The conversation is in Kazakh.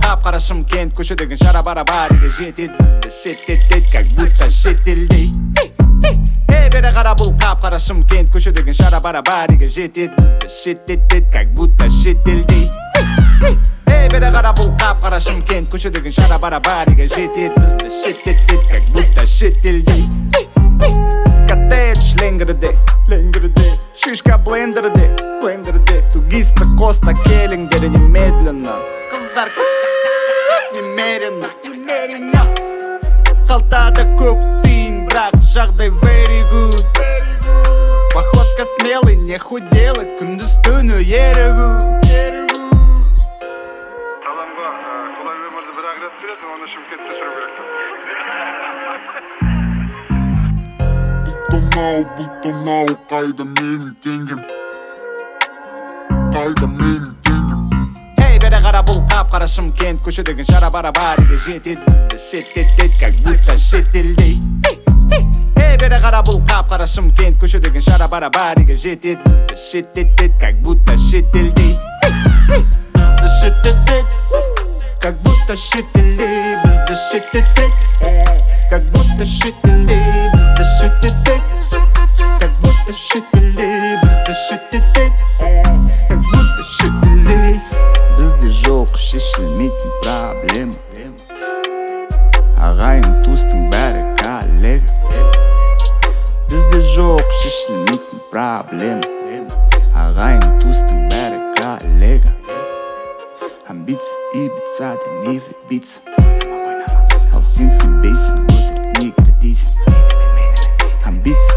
қап-қара Шымкент көшедегі шара барабариге жетет бізді шеттетет как будто шетелдей. Бері қара бұл қап-қара Шымкент көшедегі шара барабариге жетет бізді шеттетет как будто шетелдей. Бері қара бұл қап-қара Шымкент көшедегі шара барабариге жетет бізді шеттетет как будто шетелдей. Коттедж ленгірде, шишка блендерде, тугисті коста келіңдер немедленно. Қыздар көп, немеренно, қалтада көп тиын, бірақ жағдай very good. Походка смелый, не худелать, күндіз түні ерігу. Адамға құдай өмірді бір ақ рет береді, оны Шымкентте жүру керек. Бұлтанау, қайда менің теңгем? Қайда менің теңгем? Бері қара бұл қап-қара Шымкент көшедегі шара барабариге жетет бізді шеттетет как будто шетелдей. Бері қара бұл қап-қара Шымкент көшедегі шара барабариге жетет бізді шеттетет как будто шетелдей. Бізді шеттетет как будто шетелдей, бізді шеттетет как будто шетелдей, бізді шеттетет как будто шетелдей, бізді шеттетет как будто шетелдей. Бізде жоқ шешілмейтін проблема, ағайын туыстың бәрі коллега. Бізде жоқ шешілмейтін проблема, ағайын туыстың бәрі коллега. Амбиция и биться, да не влюбиться. Ал сен сенбейсің, өтірік не кірдейсің. Амбиция